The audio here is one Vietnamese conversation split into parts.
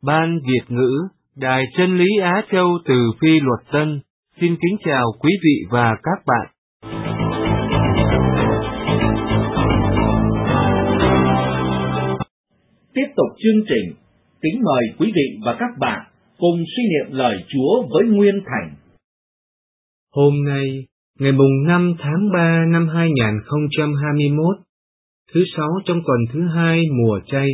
Ban Việt ngữ, Đài Chân lý Á Châu từ Phi Luật Tân, xin kính chào quý vị và các bạn. Tiếp tục chương trình, kính mời quý vị và các bạn cùng suy niệm lời Chúa với Nguyên Thành. Hôm nay, ngày mùng 5 tháng 3 năm 2021, thứ 6 trong tuần thứ 2 mùa chay.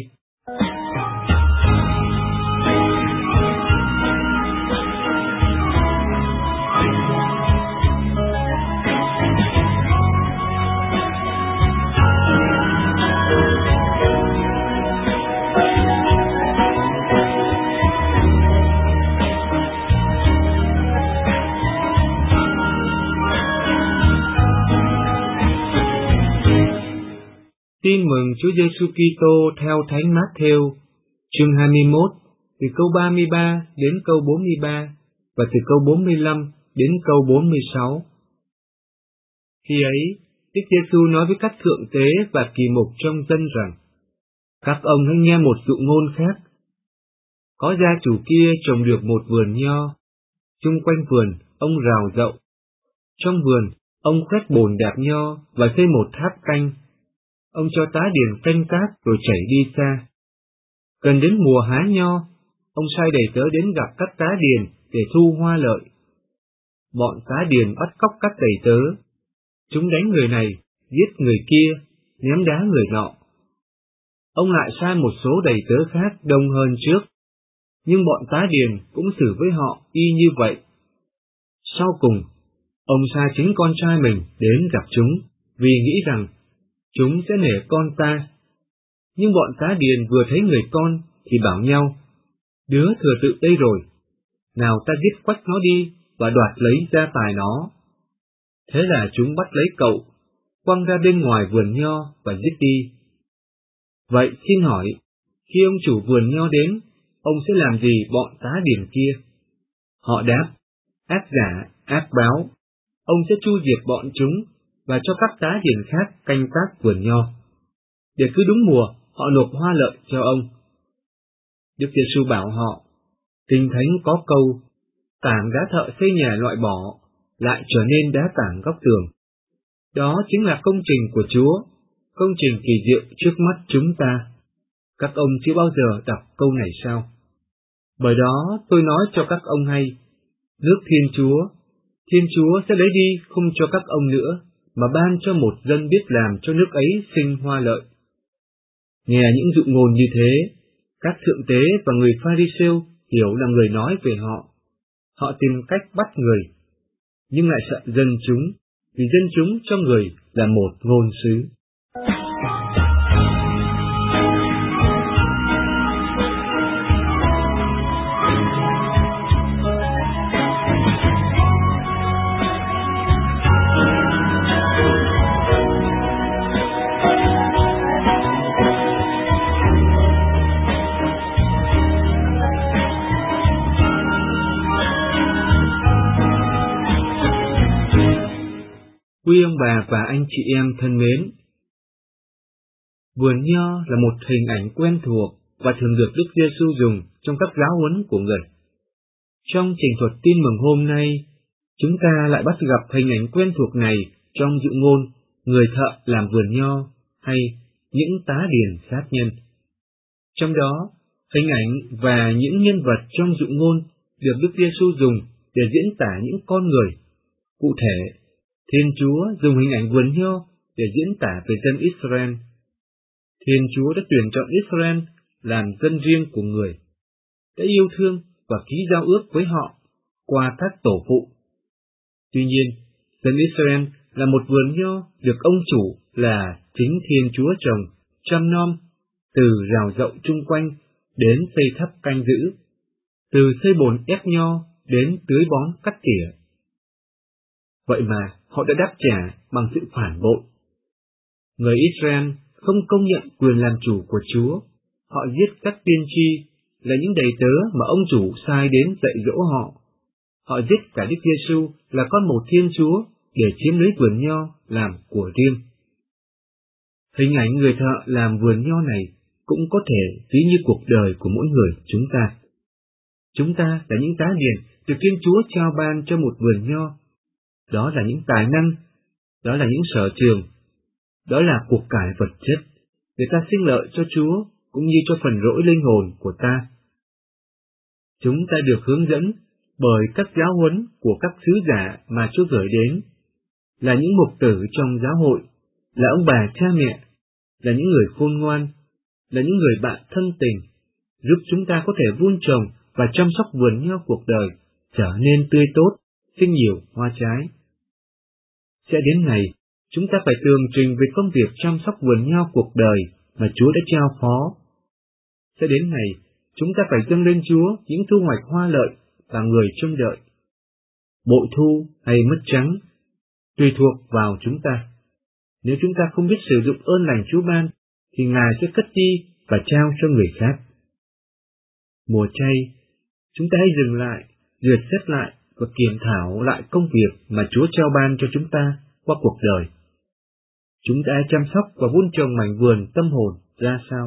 Tin mừng Chúa Giêsu Kitô theo Thánh Mát-thêu, chương 21, từ câu 33 đến câu 43 và từ câu 45 đến câu 46. Khi ấy, Đức Giêsu nói với các thượng tế và kỳ mục trong dân rằng: các ông hãy nghe một dụ ngôn khác. Có gia chủ kia trồng được một vườn nho, chung quanh vườn ông rào rậu. Trong vườn, ông khoét bồn đạp nho và xây một tháp canh. Ông cho tá điền canh tác rồi chảy đi xa. Gần đến mùa hái nho, ông sai đầy tớ đến gặp các tá điền để thu hoa lợi. Bọn tá điền bắt cóc các đầy tớ. Chúng đánh người này, giết người kia, ném đá người nọ. Ông lại sai một số đầy tớ khác đông hơn trước, nhưng bọn tá điền cũng xử với họ y như vậy. Sau cùng, ông sai chính con trai mình đến gặp chúng, vì nghĩ rằng chúng sẽ nể con ta. Nhưng bọn tá điền vừa thấy người con thì bảo nhau: đứa thừa tự đây rồi, nào ta giết quách nó đi và đoạt lấy gia tài nó. Thế là chúng bắt lấy cậu, quăng ra bên ngoài vườn nho và giết đi. Vậy xin hỏi, khi ông chủ vườn nho đến, ông sẽ làm gì bọn tá điền kia? Họ đáp: ác giả, ác báo. Ông sẽ chu diệt bọn chúng và cho các tá điền khác canh tác vườn nho, để cứ đúng mùa họ nộp hoa lợi cho ông. Đức Giêsu bảo họ: Kinh Thánh có câu, tảng đá thợ xây nhà loại bỏ, lại trở nên đá tảng góc tường. Đó chính là công trình của Chúa, công trình kỳ diệu trước mắt chúng ta. Các ông chưa bao giờ đọc câu này sao? Bởi đó tôi nói cho các ông hay, nước Thiên Chúa sẽ lấy đi không cho các ông nữa, mà ban cho một dân biết làm cho nước ấy sinh hoa lợi. Nghe những dụ ngôn như thế, các thượng tế và người Pha-ri-siêu hiểu là người nói về họ. Họ tìm cách bắt người, nhưng lại sợ dân chúng, vì dân chúng cho người là một ngôn sứ. Quý ông bà và anh chị em thân mến, vườn nho là một hình ảnh quen thuộc và thường được Đức Giêsu dùng trong các giáo huấn của người. Trong trình thuật tin mừng hôm nay, chúng ta lại bắt gặp hình ảnh quen thuộc này trong dụ ngôn người thợ làm vườn nho hay những tá điền sát nhân. Trong đó, hình ảnh và những nhân vật trong dụ ngôn được Đức Giêsu dùng để diễn tả những con người. Cụ thể, Thiên Chúa dùng hình ảnh vườn nho để diễn tả về dân Israel. Thiên Chúa đã tuyển chọn Israel làm dân riêng của người, đã yêu thương và ký giao ước với họ qua các tổ phụ. Tuy nhiên, dân Israel là một vườn nho được ông chủ là chính Thiên Chúa trồng, chăm nom, từ rào rậu chung quanh đến xây tháp canh giữ, từ xây bồn ép nho đến tưới bón cắt tỉa. Vậy mà họ đã đáp trả bằng sự phản bội. Người Israel không công nhận quyền làm chủ của Chúa. Họ giết các tiên tri là những đầy tớ mà ông chủ sai đến dạy dỗ họ. Họ giết cả Đức Giêsu là con một Thiên Chúa để chiếm lấy vườn nho làm của riêng. Hình ảnh người thợ làm vườn nho này cũng có thể ví như cuộc đời của mỗi người chúng ta. Chúng ta là những tá điền được Thiên Chúa trao ban cho một vườn nho. Đó là những tài năng, đó là những sở trường, đó là cuộc cải vật chất, để ta sinh lợi cho Chúa, cũng như cho phần rỗi linh hồn của ta. Chúng ta được hướng dẫn bởi các giáo huấn của các sứ giả mà Chúa gửi đến, là những mục tử trong giáo hội, là ông bà cha mẹ, là những người khôn ngoan, là những người bạn thân tình, giúp chúng ta có thể vun trồng và chăm sóc vườn nho cuộc đời, trở nên tươi tốt, sinh nhiều hoa trái. Sẽ đến ngày, chúng ta phải tường trình về công việc chăm sóc vườn nho cuộc đời mà Chúa đã trao phó. Sẽ đến ngày, chúng ta phải dâng lên Chúa những thu hoạch hoa lợi và người trông đợi. Bội thu hay mất trắng, tùy thuộc vào chúng ta. Nếu chúng ta không biết sử dụng ơn lành Chúa ban, thì Ngài sẽ cất đi và trao cho người khác. Mùa chay, chúng ta hãy dừng lại, duyệt xét lại và kiểm thảo lại công việc mà Chúa trao ban cho chúng ta qua cuộc đời. Chúng ta chăm sóc và vun trồng mảnh vườn tâm hồn ra sao?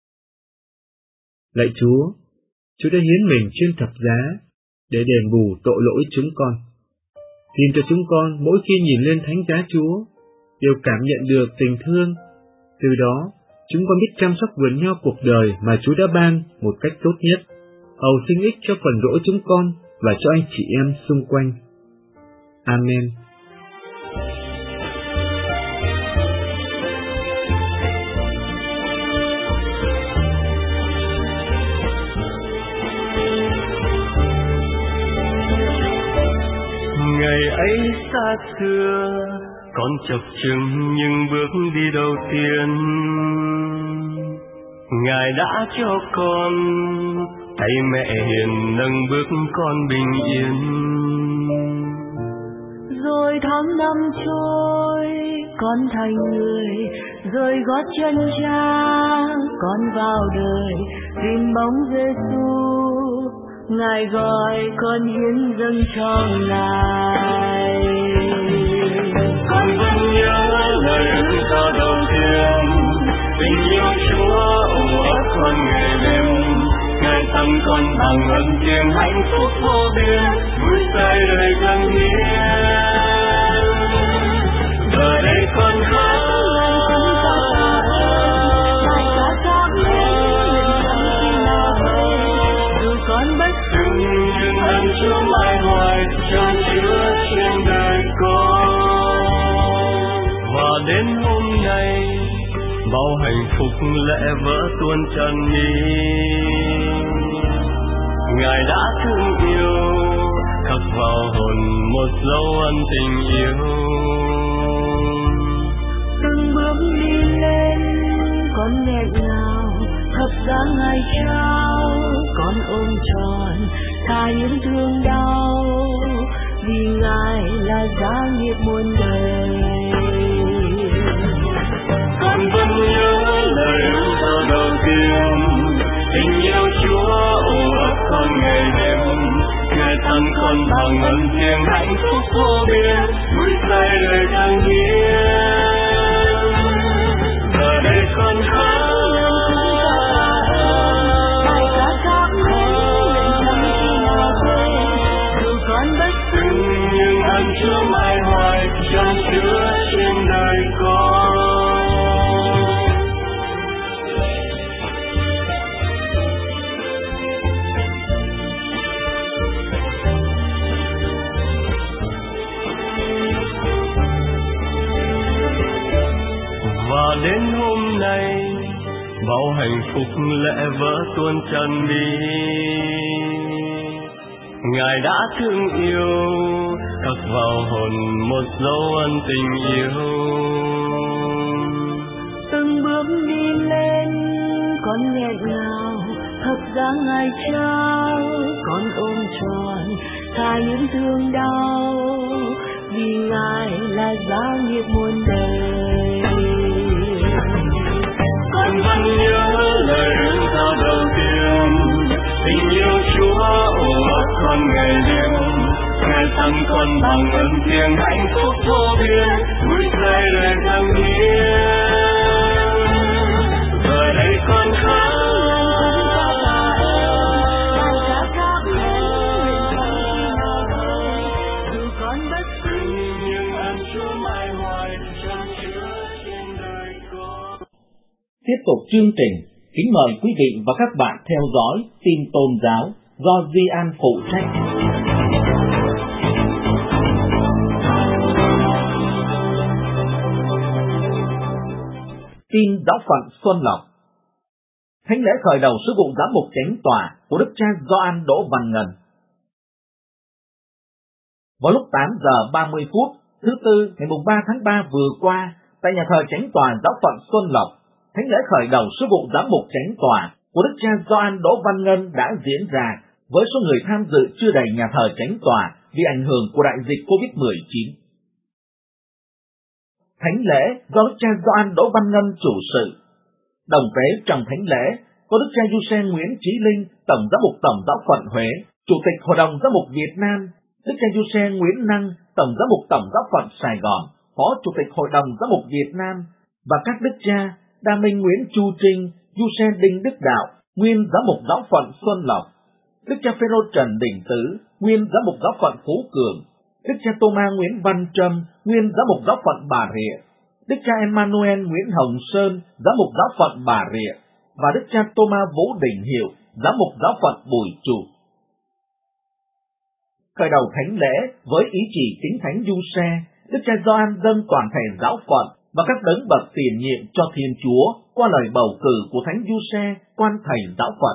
Lạy Chúa đã hiến mình trên thập giá để đền bù tội lỗi chúng con. Xin cho chúng con mỗi khi nhìn lên thánh giá Chúa đều cảm nhận được tình thương. Từ đó, chúng con biết chăm sóc vườn nho cuộc đời mà Chúa đã ban một cách tốt nhất, hầu sinh ích cho phần rỗi chúng con và cho anh chị em xung quanh. Amen. Ngày ấy xa xưa, con chập chững những bước đi đầu tiên. Ngài đã cho con tay mẹ hiền nâng bước con bình yên. Rồi tháng năm trôi, con thành người, rồi gót chân cha, con vào đời, tìm bóng Giêsu. Ngài gọi con hiến dâng cho Ngài. Con vẫn nhớ lời ước thơ đầu tiên, tình yêu Chúa ôm ấp con ngày đêm. Ngài tặng con bằng ân tiếng hạnh phúc vô biên, vui say đời dâng hiến. Giờ đây con hát Chúa mãi hoài cho chứa trên đời con. Và đến hôm nay, bao hạnh phúc lẽ vỡ tuôn tràn mi. Ngài đã thương yêu, khắc vào hồn một dấu ân tình yêu. Từng bước đi lên, con nghẹn ngào, thập giá Ngài trao, con ôm tròn tha những thương đau, vì Ngài là giá nghiệp muôn đời. Con vẫn nhớ lời ước thơ đầu tiên, tình yêu Chúa ôm ấp con ngày đêm. Ngài tặng con bằng ân tiếng hạnh phúc vô biên, vui say đời dâng hiến. Giờ đây con hát Chúa mãi hoài trong chứa trên đời con. Và đến hôm nay, bao hạnh phúc lẽ vỡ tuôn tràn mi. Ngài đã thương yêu, khắc vào hồn một dấu ân tình yêu. Từng bước đi lên, con nghẹn ngào, thập giá Ngài trao, con ôm tròn tha những thương đau, vì Ngài là giá nghiệp muôn đời. Con vẫn nhớ lời ước thơ đầu tiên, tình yêu Chúa ôm ấp con ngày đêm. Ngài tặng con bằng ân tiếng hạnh phúc vô biên, vui say đời dâng hiến. Giờ đây con hát Tiếp tục chương trình, kính mời quý vị và các bạn theo dõi tin tôn giáo do Duy An phụ trách. Tin giáo phận Xuân Lộc. Thánh lễ khởi đầu sứ vụ giám mục chánh tòa của Đức cha Gioan Đỗ Văn Ngân. Vào lúc 8 giờ 30 phút, thứ Tư ngày 3 tháng 3 vừa qua, tại nhà thờ chánh tòa giáo phận Xuân Lộc, thánh lễ khởi đầu sứ vụ giám mục chánh tòa của Đức cha Gioan Đỗ Văn Ngân đã diễn ra với số người tham dự chưa đầy nhà thờ chánh tòa vì ảnh hưởng của đại dịch COVID-19. Thánh lễ do Đức cha Gioan Đỗ Văn Ngân chủ sự. Đồng tế trong thánh lễ có Đức cha Giuse Nguyễn Chí Linh, Tổng giám mục Tổng giáo phận Huế, Chủ tịch Hội đồng giám mục Việt Nam, Đức cha Giuse Nguyễn Năng, Tổng giám mục Tổng giáo phận Sài Gòn, Phó Chủ tịch Hội đồng giám mục Việt Nam, và các đức cha Đa Minh Nguyễn Chu Trinh, Giuse Đinh Đức Đạo, nguyên giám mục giáo phận Xuân Lộc, Đức cha Phêrô Trần Đình Tứ, nguyên giám mục giáo phận Phú Cường, Đức cha Tô-ma Nguyễn Văn Trâm, nguyên giám mục giáo phận Bà Rịa, Đức cha Emmanuel Nguyễn Hồng Sơn, giám mục giáo phận Bà Rịa, và Đức cha Tô-ma Vũ Đình Hiệu, giám mục giáo phận Bùi Chu. Khởi đầu thánh lễ với ý chỉ kính thánh Giuse, Đức cha Gioan dâng toàn thể giáo phận và các đấng bậc tiền nhiệm cho Thiên Chúa qua lời bầu cử của thánh Giuse, quan thầy giáo phận.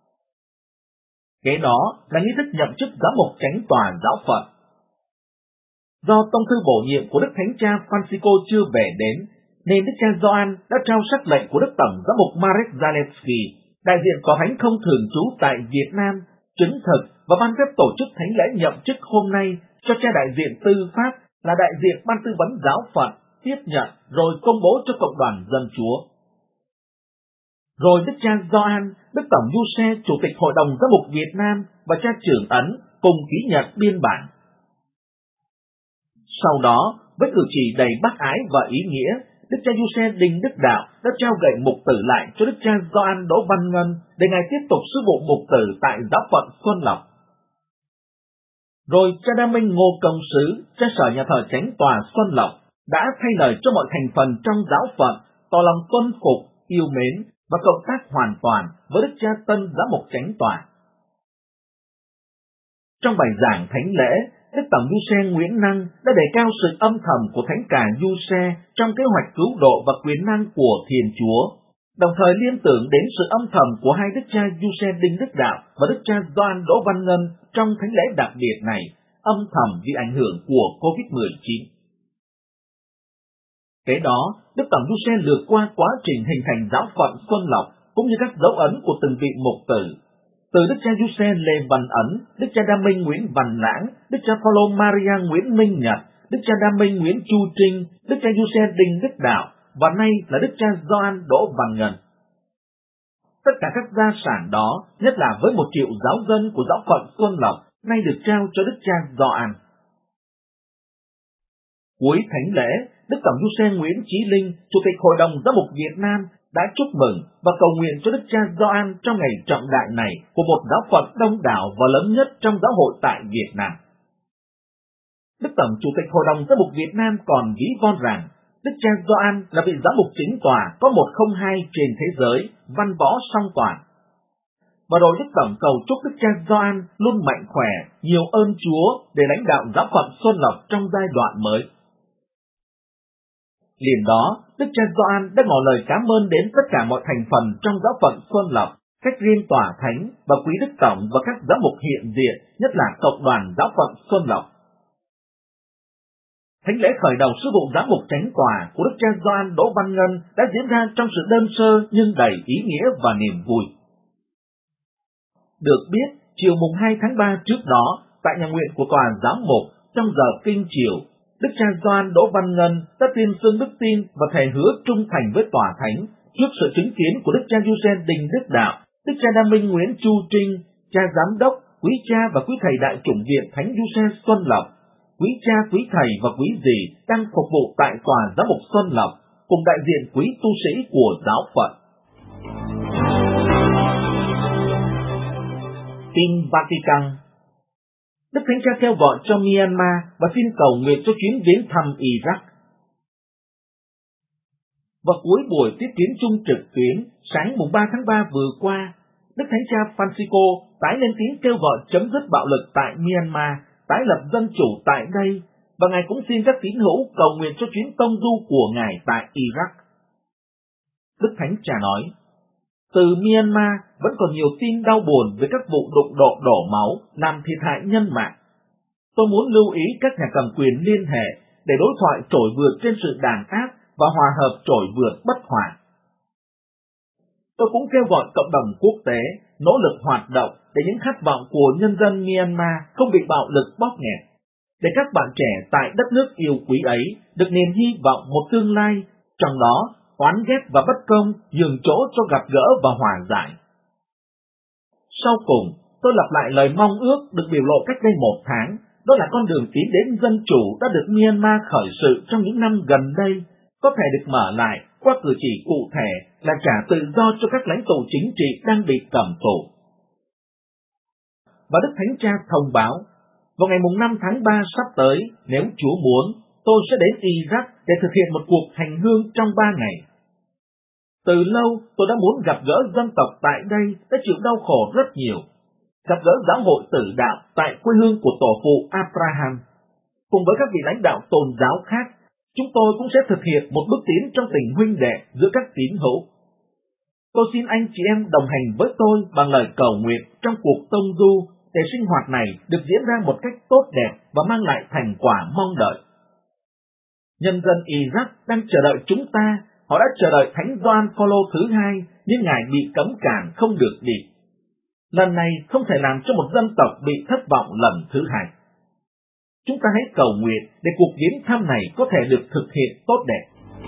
Kế đó là nghi thức nhậm chức giám mục chánh tòa giáo phận. Do tông thư bổ nhiệm của Đức Thánh cha Francisco chưa về đến, nên Đức cha Gioan đã trao sắc lệnh của Đức Tổng giám mục Marek Zalewski, đại diện tòa thánh không thường trú tại Việt Nam, chứng thực và ban phép tổ chức thánh lễ nhậm chức hôm nay cho cha đại diện tư pháp là đại diện ban tư vấn giáo phận tiếp nhận rồi công bố cho cộng đoàn dân Chúa. Rồi Đức cha Gioan, Đức Tổng Giuse, Chủ tịch Hội đồng giám mục Việt Nam và cha trưởng ấn cùng ký nhận biên bản. Sau đó, với cử chỉ đầy bác ái và ý nghĩa, Đức cha Giuse Đinh Đức Đạo đã trao gậy mục tử lại cho Đức cha Gioan Đỗ Văn Ngân để ngài tiếp tục sứ vụ mục tử tại giáo phận Xuân Lộc. Rồi cha Đa Minh Ngô Công Sứ, cha sở nhà thờ chánh tòa Xuân Lộc đã thay lời cho mọi thành phần trong giáo phận tỏ lòng tuân phục, yêu mến và cộng tác hoàn toàn với Đức cha Tân giám mục chánh tòa. Trong bài giảng thánh lễ, Đức Tổng Giuse Nguyễn Năng đã đề cao sự âm thầm của Thánh cả Giuse trong kế hoạch cứu độ và quyền năng của Thiên Chúa, đồng thời liên tưởng đến sự âm thầm của hai đức cha Giuse Đinh Đức Đạo và Đức cha Gioan Đỗ Văn Ngân trong thánh lễ đặc biệt này, âm thầm vì ảnh hưởng của COVID-19. Kế đó, Đức Tổng Giuse lược qua quá trình hình thành giáo phận Xuân Lộc cũng như các dấu ấn của từng vị mục tử. Từ Đức cha Giuse Lê Văn Ấn, Đức cha Đa Minh Nguyễn Văn Lãng, Đức cha Phaolô Maria Nguyễn Minh Nhật, Đức cha Đa Minh Nguyễn Chu Trinh, Đức cha Giuse Đinh Đức Đạo và nay là Đức cha Gioan Đỗ Văn Ngân. Tất cả các gia sản đó, nhất là với 1 triệu giáo dân của giáo phận Xuân Lộc, nay được trao cho Đức cha Gioan. Cuối thánh lễ, Đức Tổng Giuse Nguyễn Chí Linh, Chủ tịch Hội đồng giám mục Việt Nam đã chúc mừng và cầu nguyện cho Đức cha Gioan trong ngày trọng đại này của một giáo phận đông đảo và lớn nhất trong giáo hội tại Việt Nam. Đức Tổng Chủ tịch Hội đồng giám mục Việt Nam còn ví von rằng Đức cha Gioan là vị giám mục chính tòa có 102 trên thế giới, văn võ song toàn. Và rồi Đức Tổng cầu chúc Đức cha Gioan luôn mạnh khỏe, nhiều ơn Chúa để lãnh đạo giáo phận Xuân Lộc trong giai đoạn mới. Liền đó, Đức cha Gioan đã ngỏ lời cảm ơn đến tất cả mọi thành phần trong giáo phận Xuân Lộc, cách riêng tòa thánh và quý Đức Tổng và các giám mục hiện diện, nhất là cộng đoàn giáo phận Xuân Lộc. Thánh lễ khởi đầu sứ vụ giám mục chánh tòa của Đức cha Gioan Đỗ Văn Ngân đã diễn ra trong sự đơn sơ nhưng đầy ý nghĩa và niềm vui. Được biết, chiều mùng 2 tháng 3 trước đó, tại nhà nguyện của tòa giám mục, trong giờ kinh chiều, Đức cha Gioan Đỗ Văn Ngân đã tuyên xưng đức tin và thề hứa trung thành với tòa thánh trước sự chứng kiến của Đức cha Giuse Đinh Đức Đạo, Đức cha Đa Minh Nguyễn Chu Trinh, cha giám đốc, quý cha và quý thầy đại chủng viện Thánh Giuse Xuân Lộc, quý cha, quý thầy và quý dì đang phục vụ tại tòa giám mục Xuân Lộc, cùng đại diện quý tu sĩ của giáo phận. Tin Vatican. Đức Thánh Cha kêu gọi cho Myanmar và xin cầu nguyện cho chuyến viếng thăm Iraq. Vào cuối buổi tiếp kiến chung trực tuyến sáng mùng 3 tháng 3 vừa qua, Đức Thánh Cha Francisco tái lên tiếng kêu gọi chấm dứt bạo lực tại Myanmar, tái lập dân chủ tại đây, và Ngài cũng xin các tín hữu cầu nguyện cho chuyến tông du của Ngài tại Iraq. Đức Thánh Cha nói, từ Myanmar vẫn còn nhiều tin đau buồn về các vụ đụng độ đổ máu làm thiệt hại nhân mạng. Tôi muốn lưu ý các nhà cầm quyền liên hệ để đối thoại trỗi vượt trên sự đàn áp và hòa hợp trỗi vượt bất hòa. Tôi cũng kêu gọi cộng đồng quốc tế nỗ lực hoạt động để những khát vọng của nhân dân Myanmar không bị bạo lực bóp nghẹt, để các bạn trẻ tại đất nước yêu quý ấy được niềm hy vọng một tương lai, trong đó oán ghét và bất công nhường chỗ cho gặp gỡ và hòa giải. Sau cùng, tôi lặp lại lời mong ước được biểu lộ cách đây 1 tháng, đó là con đường tiến đến dân chủ đã được Myanmar khởi sự trong những năm gần đây, có thể được mở lại qua cử chỉ cụ thể là trả tự do cho các lãnh tụ chính trị đang bị cầm tù. Và Đức Thánh Cha thông báo, vào ngày 5 tháng 3 sắp tới, nếu Chúa muốn, tôi sẽ đến Iraq để thực hiện một cuộc hành hương trong 3 ngày. Từ lâu tôi đã muốn gặp gỡ dân tộc tại đây đã chịu đau khổ rất nhiều, gặp gỡ giáo hội tử đạo tại quê hương của tổ phụ Abraham. Cùng với các vị lãnh đạo tôn giáo khác, chúng tôi cũng sẽ thực hiện một bước tiến trong tình huynh đệ giữa các tín hữu. Tôi xin anh chị em đồng hành với tôi bằng lời cầu nguyện trong cuộc tông du để sinh hoạt này được diễn ra một cách tốt đẹp và mang lại thành quả mong đợi. Nhân dân Iraq đang chờ đợi chúng ta. Họ đã chờ đợi Thánh Gioan Phaolô thứ 2, nhưng Ngài bị cấm cản không được đi. Lần này không thể làm cho một dân tộc bị thất vọng lần thứ 2. Chúng ta hãy cầu nguyện để cuộc viếng thăm này có thể được thực hiện tốt đẹp.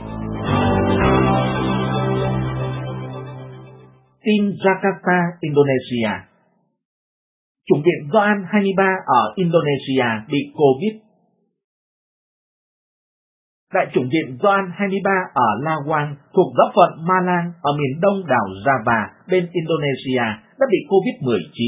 Tin Jakarta, Indonesia. Chủng viện Gioan 23 ở Indonesia bị Covid. Đại chủng viện Gioan 23 ở Lawang thuộc giáo phận Malang ở miền đông đảo Java bên Indonesia đã bị Covid-19.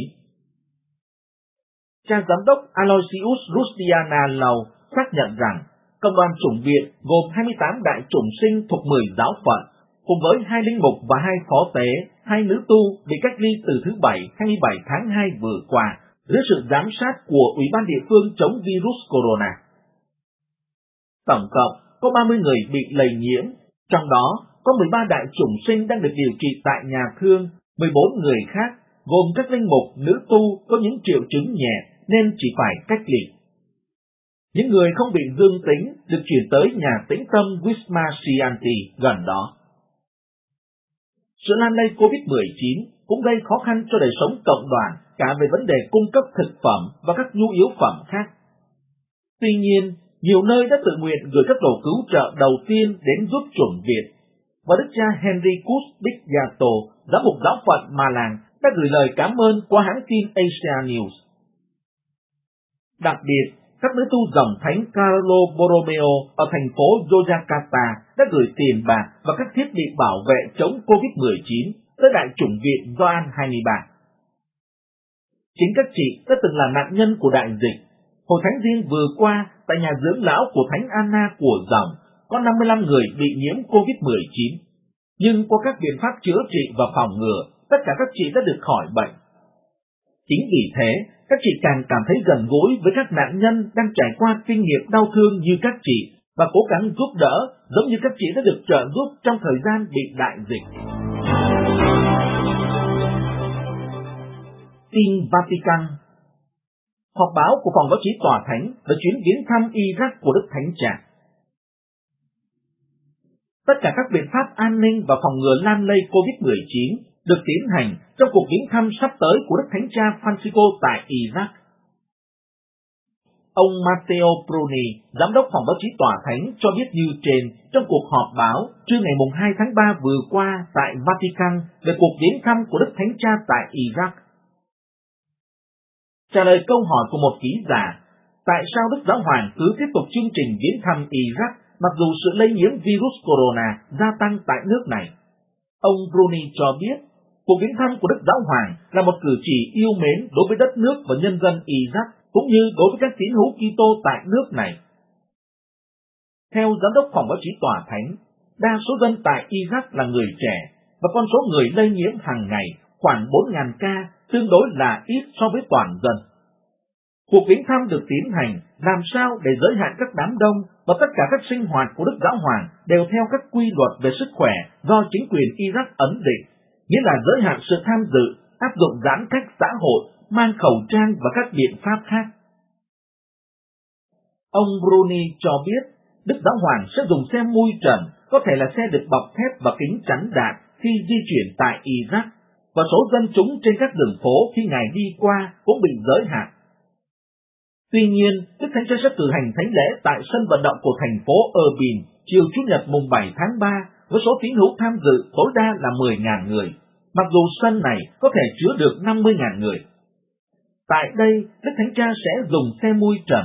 Cha giám đốc Aloysius Rustiana Lau xác nhận rằng công đoàn chủng viện gồm 28 đại chủng sinh thuộc 10 giáo phận, cùng với 2 linh mục và 2 phó tế, 2 nữ tu bị cách ly từ thứ Bảy 27 tháng 2 vừa qua dưới sự giám sát của Ủy ban địa phương chống virus corona. Tổng cộng có 30 người bị lây nhiễm, trong đó có 13 đại chủng sinh đang được điều trị tại nhà thương, 14 người khác, gồm các linh mục, nữ tu có những triệu chứng nhẹ nên chỉ phải cách ly. Những người không bị dương tính được chuyển tới nhà tĩnh tâm Wisma Srianti gần đó. Sự lan lây COVID-19 cũng gây khó khăn cho đời sống cộng đoàn cả về vấn đề cung cấp thực phẩm và các nhu yếu phẩm khác. Tuy nhiên, nhiều nơi đã tự nguyện gửi các đồ cứu trợ đầu tiên đến giúp chủng viện, và Đức cha Henricus Digato, giám mục giáo phận Malang, đã gửi lời cảm ơn qua hãng tin Asia News. Đặc biệt, các nữ tu dòng thánh Carlo Borromeo ở thành phố Yogyakarta đã gửi tiền bạc và các thiết bị bảo vệ chống COVID-19 tới đại chủng viện Gioan 23. Chính các chị đã từng là nạn nhân của đại dịch. Hồi tháng Giêng vừa qua, tại nhà dưỡng lão của Thánh Anna của dòng, có 55 người bị nhiễm COVID-19. Nhưng qua các biện pháp chữa trị và phòng ngừa, tất cả các chị đã được khỏi bệnh. Chính vì thế, các chị càng cảm thấy gần gũi với các nạn nhân đang trải qua kinh nghiệm đau thương như các chị và cố gắng giúp đỡ giống như các chị đã được trợ giúp trong thời gian bị đại dịch. Tin Vatican. Họp báo của Phòng Báo chí Tòa Thánh về chuyến viếng thăm Iraq của Đức Thánh Cha. Tất cả các biện pháp an ninh và phòng ngừa lan lây COVID-19 được tiến hành trong cuộc viếng thăm sắp tới của Đức Thánh Cha Francisco tại Iraq. Ông Matteo Bruni, giám đốc Phòng Báo chí Tòa Thánh cho biết như trên trong cuộc họp báo trưa ngày 2 tháng 3 vừa qua tại Vatican về cuộc viếng thăm của Đức Thánh Cha tại Iraq. Trả lời câu hỏi của một ký giả, tại sao Đức Giáo Hoàng cứ tiếp tục chương trình viếng thăm Iraq mặc dù sự lây nhiễm virus corona gia tăng tại nước này? Ông Bruni cho biết, cuộc viếng thăm của Đức Giáo Hoàng là một cử chỉ yêu mến đối với đất nước và nhân dân Iraq, cũng như đối với các tín hữu Kitô tại nước này. Theo giám đốc Phòng Báo chí Tòa Thánh, Đa số dân tại Iraq là người trẻ, và con số người lây nhiễm hàng ngày khoảng 4.000 ca, tương đối là ít so với toàn dân. Cuộc viếng thăm được tiến hành làm sao để giới hạn các đám đông, và tất cả các sinh hoạt của Đức Giáo Hoàng đều theo các quy luật về sức khỏe do chính quyền Iraq ấn định, nghĩa là giới hạn sự tham dự, áp dụng giãn cách xã hội, mang khẩu trang và các biện pháp khác. Ông Bruni cho biết Đức Giáo Hoàng sẽ dùng xe mui trần, có thể là xe được bọc thép và kính chắn đạn khi di chuyển tại Iraq, và số dân chúng trên các đường phố khi Ngài đi qua cũng bị giới hạn. Tuy nhiên, Đức Thánh Cha sẽ cử hành thánh lễ tại sân vận động của thành phố Erbil chiều Chủ nhật mùng 7 tháng 3 với số tín hữu tham dự tối đa là 10.000 người, mặc dù sân này có thể chứa được 50.000 người. Tại đây, Đức Thánh Cha sẽ dùng xe mui trần.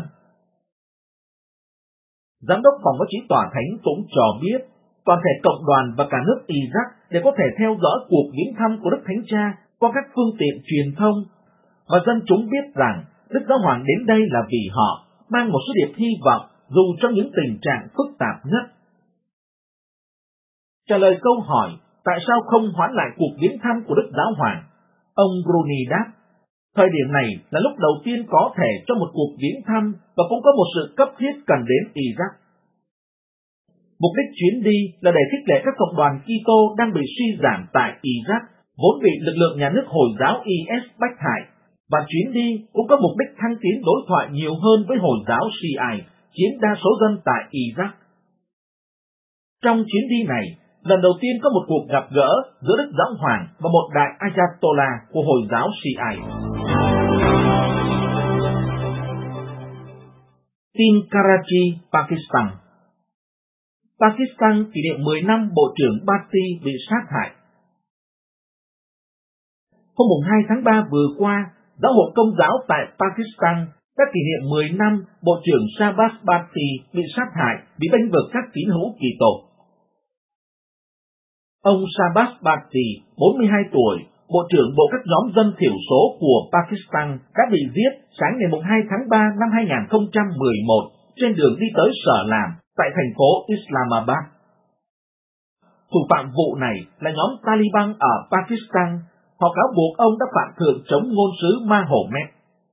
Giám đốc phòng báo chí tòa thánh cũng cho biết toàn thể cộng đoàn và cả nước Iraq đều có thể theo dõi cuộc viếng thăm của Đức Thánh Cha qua các phương tiện truyền thông, và dân chúng biết rằng Đức Giáo Hoàng đến đây là vì họ mang một sứ điệp hy vọng dù trong những tình trạng phức tạp nhất. Trả lời câu hỏi tại sao không hoãn lại cuộc viếng thăm của Đức Giáo Hoàng, ông Bruni đáp, thời điểm này là lúc đầu tiên có thể cho một cuộc viếng thăm, và cũng có một sự cấp thiết cần đến Iraq. Mục đích chuyến đi là để khích lệ các cộng đoàn Kitô đang bị suy giảm tại Iraq, vốn bị lực lượng nhà nước Hồi giáo IS bách hại, và chuyến đi cũng có mục đích thăng tiến đối thoại nhiều hơn với Hồi giáo Shiite, chiếm đa số dân tại Iraq. Trong chuyến đi này, lần đầu tiên có một cuộc gặp gỡ giữa Đức Giáo Hoàng và một đại Ayatollah của Hồi giáo Shiite. Tin Karachi, Pakistan. Pakistan kỷ niệm 10 năm Bộ trưởng Bhatti bị sát hại. Hôm 2 tháng 3 vừa qua, Giáo hội Công giáo tại Pakistan đã kỷ niệm 10 năm Bộ trưởng Shahbaz Bhatti bị sát hại vì bênh vực các tín hữu Kitô. Ông Shahbaz Bhatti, 42 tuổi, Bộ trưởng Bộ các nhóm dân thiểu số của Pakistan đã bị giết sáng ngày 2 tháng 3 năm 2011 trên đường đi tới sở làm tại thành phố Islamabad. Thủ phạm vụ này là nhóm Taliban ở Pakistan. Họ cáo buộc ông đã phạm thượng chống ngôn sứ Mahomet.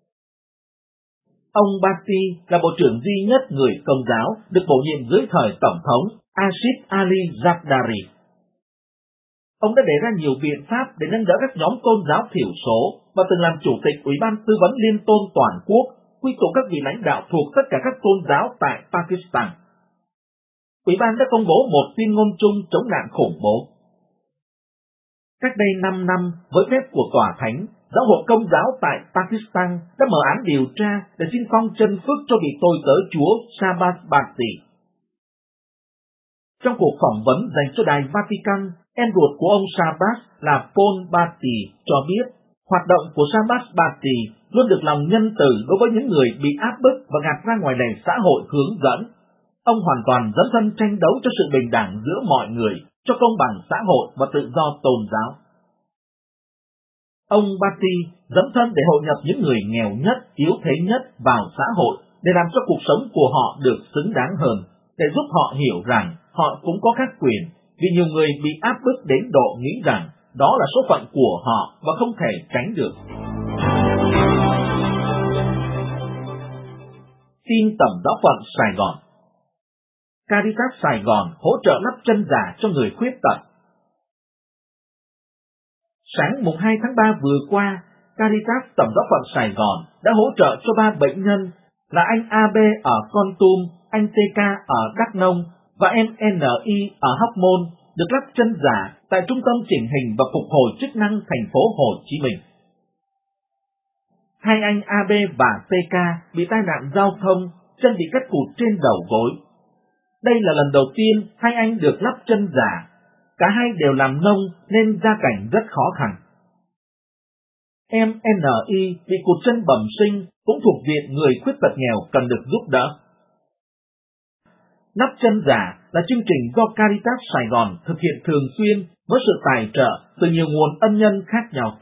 Ông Bhatti là bộ trưởng duy nhất người Công giáo được bổ nhiệm dưới thời Tổng thống Asif Ali Zardari. Ông đã đề ra nhiều biện pháp để nâng đỡ các nhóm tôn giáo thiểu số và từng làm chủ tịch Ủy ban Tư vấn Liên tôn Toàn quốc, quy tụ các vị lãnh đạo thuộc tất cả các tôn giáo tại Pakistan. Ủy ban đã công bố một tuyên ngôn chung chống nạn khủng bố. Cách đây 5 năm, với phép của Tòa Thánh, Giáo hội Công giáo tại Pakistan đã mở án điều tra để xin phong chân phước cho vị tôi tớ Chúa Shahbaz Bhatti. Trong cuộc phỏng vấn dành cho đài Vatican, em ruột của ông Shahbaz là Paul Bhatti cho biết hoạt động của Shahbaz Bhatti luôn được lòng nhân từ đối với những người bị áp bức và gạt ra ngoài lề xã hội hướng dẫn. Ông hoàn toàn dấn thân tranh đấu cho sự bình đẳng giữa mọi người, cho công bằng xã hội và tự do tôn giáo. Ông Bhatti dấn thân để hội nhập những người nghèo nhất, yếu thế nhất vào xã hội, để làm cho cuộc sống của họ được xứng đáng hơn, để giúp họ hiểu rằng họ cũng có các quyền, vì nhiều người bị áp bức đến độ nghĩ rằng đó là số phận của họ và không thể tránh được. Tin Tổng giáo phận Sài Gòn. Caritas Sài Gòn hỗ trợ lắp chân giả cho người khuyết tật. Sáng mùng 2 tháng 3 vừa qua, Caritas Tổng giáo phận Sài Gòn đã hỗ trợ cho 3 bệnh nhân là anh AB ở Kon Tum, anh TK ở Đắk Nông và em NI ở Hóc Môn được lắp chân giả tại Trung tâm Chỉnh hình và Phục hồi chức năng thành phố Hồ Chí Minh. Hai anh AB và TK bị tai nạn giao thông, chân bị cắt cụt trên đầu gối. Đây là lần đầu tiên hai anh được lắp chân giả. Cả hai đều làm nông nên gia cảnh rất khó khăn. Em NI bị cụt chân bẩm sinh cũng thuộc diện người khuyết tật nghèo cần được giúp đỡ. Lắp chân giả là chương trình do Caritas Sài Gòn thực hiện thường xuyên với sự tài trợ từ nhiều nguồn ân nhân khác nhau.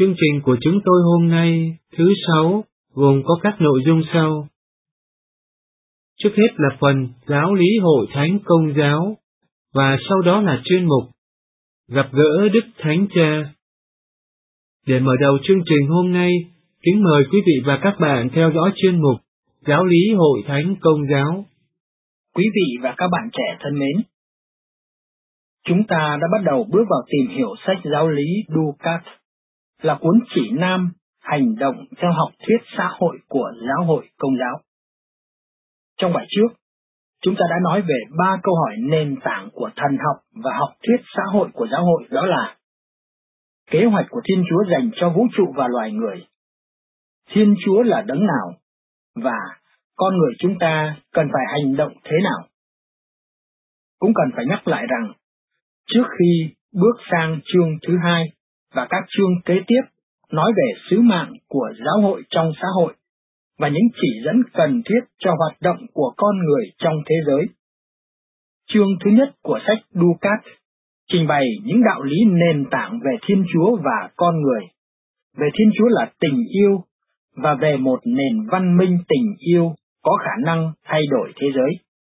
Chương trình của chúng tôi hôm nay, thứ Sáu, gồm có các nội dung sau. Trước hết là phần giáo lý Hội Thánh Công giáo, và sau đó là chuyên mục Gặp gỡ Đức Thánh Cha. Để mở đầu chương trình hôm nay, kính mời quý vị và các bạn theo dõi chuyên mục Giáo lý Hội Thánh Công giáo. Quý vị và các bạn trẻ thân mến, chúng ta đã bắt đầu bước vào tìm hiểu sách giáo lý Ducat, là cuốn chỉ nam hành động theo học thuyết xã hội của giáo hội Công giáo. Trong bài trước, chúng ta đã nói về 3 câu hỏi nền tảng của thần học và học thuyết xã hội của giáo hội, đó là kế hoạch của Thiên Chúa dành cho vũ trụ và loài người, Thiên Chúa là đấng nào, và con người chúng ta cần phải hành động thế nào. Cũng cần phải nhắc lại rằng, trước khi bước sang chương thứ 2 và các chương kế tiếp nói về sứ mạng của giáo hội trong xã hội và những chỉ dẫn cần thiết cho hoạt động của con người trong thế giới. Chương thứ nhất của sách Ducat trình bày những đạo lý nền tảng về Thiên Chúa và con người, về Thiên Chúa là tình yêu và về một nền văn minh tình yêu có khả năng thay đổi thế giới.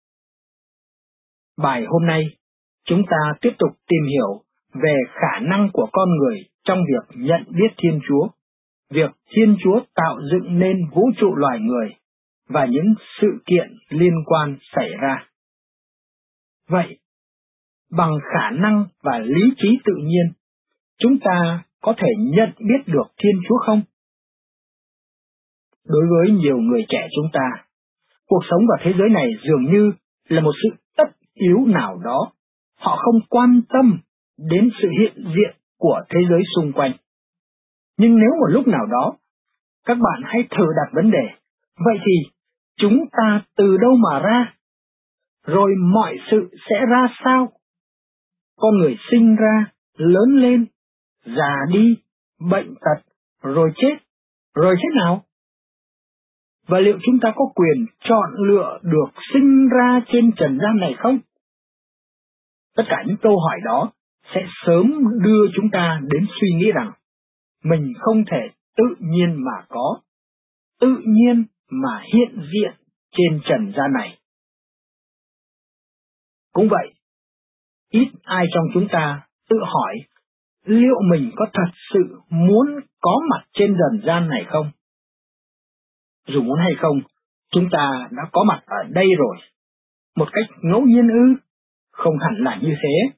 Bài hôm nay, chúng ta tiếp tục tìm hiểu về khả năng của con người trong việc nhận biết Thiên Chúa, việc Thiên Chúa tạo dựng nên vũ trụ loài người và những sự kiện liên quan xảy ra. Vậy, bằng khả năng và lý trí tự nhiên, chúng ta có thể nhận biết được Thiên Chúa không? Đối với nhiều người trẻ chúng ta, cuộc sống vào thế giới này dường như là một sự tất yếu nào đó. Họ không quan tâm đến sự hiện diện của thế giới xung quanh. Nhưng nếu một lúc nào đó, các bạn hãy thử đặt vấn đề, vậy thì chúng ta từ đâu mà ra? Rồi mọi sự sẽ ra sao? Con người sinh ra, lớn lên, già đi, bệnh tật, rồi chết, rồi thế nào? Và liệu chúng ta có quyền chọn lựa được sinh ra trên trần gian này không? Tất cả những câu hỏi đó sẽ sớm đưa chúng ta đến suy nghĩ rằng mình không thể tự nhiên mà có, tự nhiên mà hiện diện trên trần gian này. Cũng vậy, ít ai trong chúng ta tự hỏi liệu mình có thật sự muốn có mặt trên trần gian này không? Dù muốn hay không, chúng ta đã có mặt ở đây rồi. Một cách ngẫu nhiên ư? Không hẳn là như thế.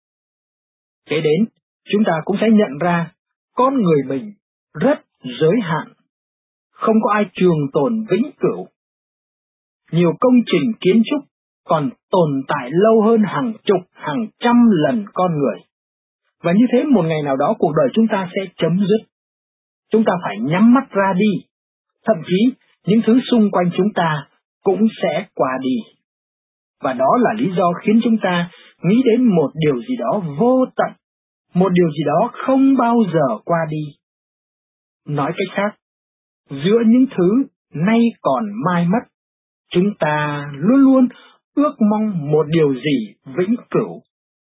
Kế đến, chúng ta cũng sẽ nhận ra con người mình rất giới hạn. Không có ai trường tồn vĩnh cửu. Nhiều công trình kiến trúc còn tồn tại lâu hơn hàng chục, hàng trăm lần con người. Và như thế một ngày nào đó cuộc đời chúng ta sẽ chấm dứt. Chúng ta phải nhắm mắt ra đi. Thậm chí, những thứ xung quanh chúng ta cũng sẽ qua đi. Và đó là lý do khiến chúng ta nghĩ đến một điều gì đó vô tận, một điều gì đó không bao giờ qua đi. Nói cách khác, giữa những thứ nay còn mai mất, chúng ta luôn luôn ước mong một điều gì vĩnh cửu.